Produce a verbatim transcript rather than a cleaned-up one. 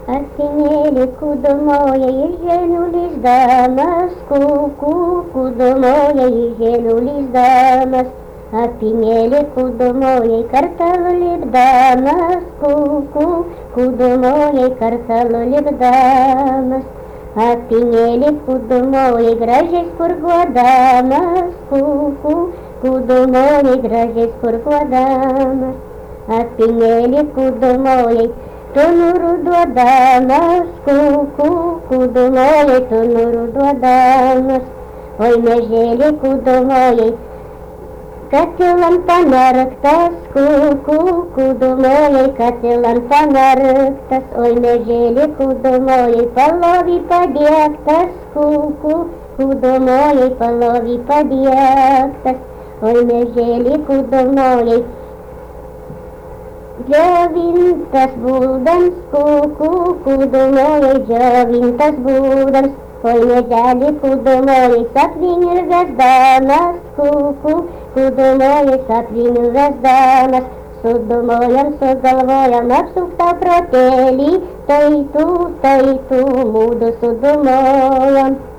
Artimėlį kudomoja ir žemių lizdamas, kuku kudomoja ir žemių lizdamas. Apinėlį kudomoja kartalo lipdamas, kuku kudomoja kartalo lipdamas. Apinėlį kudomoja gražiai spurguodamas, kuku kudomoja gražiai spurguodamas. Apinėlį kudomoja tunuru duodamas, kuku kudomoja tunuru duodamas. Oi mežėlį kudomoja katilan pamerktas, kuku kudomoja katilan pamerktas. Oi mežėlį kudomoja palovį padėktas, kuku kudomoja palovį padėktas. Oi mežėlį kudomoja džiovintas būdams, kuku kudomoja džiovintas būdams. Oi meželį kudomoja sapvinių vesdamas, kuku kudomoja sapvinių vesdamas. Sudumojam, sugalvojam apsuktą protelį, tai tu, tai tu, mūdu sudumojam.